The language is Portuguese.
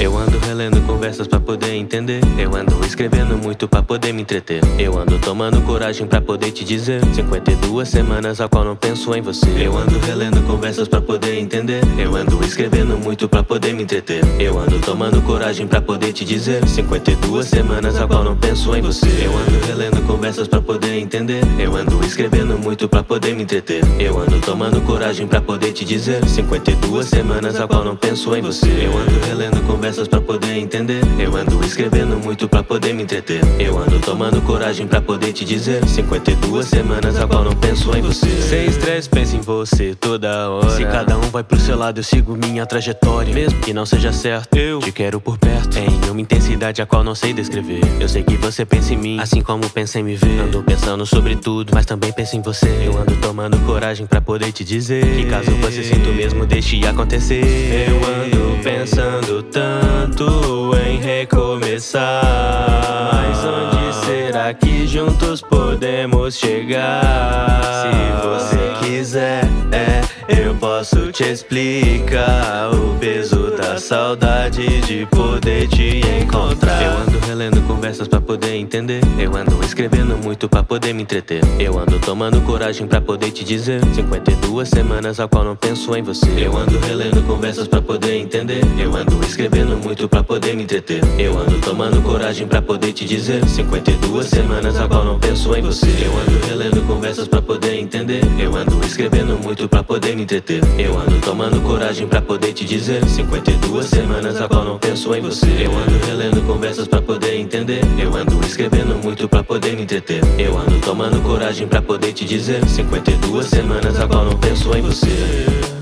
Eu ando relendo conversas pra poder entender. Eu ando escrevendo muito pra poder me entreter. Eu ando tomando coragem pra poder te dizer 52 semanas a qual não penso em você. Eu ando relendo conversas pra poder entender. Eu ando escrevendo muito pra poder me entreter. Eu ando tomando coragem pra poder te dizer 52 semanas a qual não penso em você. Eu ando relendo conversas pra poder entender. Eu ando escrevendo muito pra poder me entreter. Eu ando tomando coragem pra poder te dizer 52 semanas a qual não penso em você. Eu ando relendo conversas pra poder entender. Eu ando escrevendo muito pra poder me entreter. Eu ando tomando coragem pra poder te dizer 52 semanas a qual não penso em você. Sem estresse, penso em você toda hora. Se cada um vai pro seu lado, eu sigo minha trajetória. Mesmo que não seja certo, eu te quero por perto, em uma intensidade a qual não sei descrever. Eu sei que você pensa em mim, assim como pensa em me ver. Ando pensando sobre tudo, mas também penso em você. Eu ando tomando coragem pra poder te dizer que caso você sinta o mesmo, deixe acontecer. Eu ando pensando tanto em recomeçar, mas onde será que juntos podemos chegar? Se você quiser, eu posso te explicar o peso da saudade de poder te encontrar. Eu ando relendo conversas pra poder entender. Eu ando escrevendo muito pra poder me entreter. Eu ando tomando coragem pra poder te dizer 52 semanas a qual não penso em você. Eu ando relendo conversas pra poder entender. Eu ando escrevendo muito pra poder me entreter. Eu ando tomando coragem pra poder te dizer 52 semanas a qual não penso em você. Eu ando relendo conversas pra poder entender. Eu ando escrevendo muito pra poder me entreter. Eu ando tomando coragem pra poder te dizer 52 semanas a qual não penso em você. Eu ando relendo conversas pra poder entender. Eu ando escrevendo muito pra poder me entreter. Eu ando tomando coragem pra poder te dizer 52 semanas a qual não penso em você.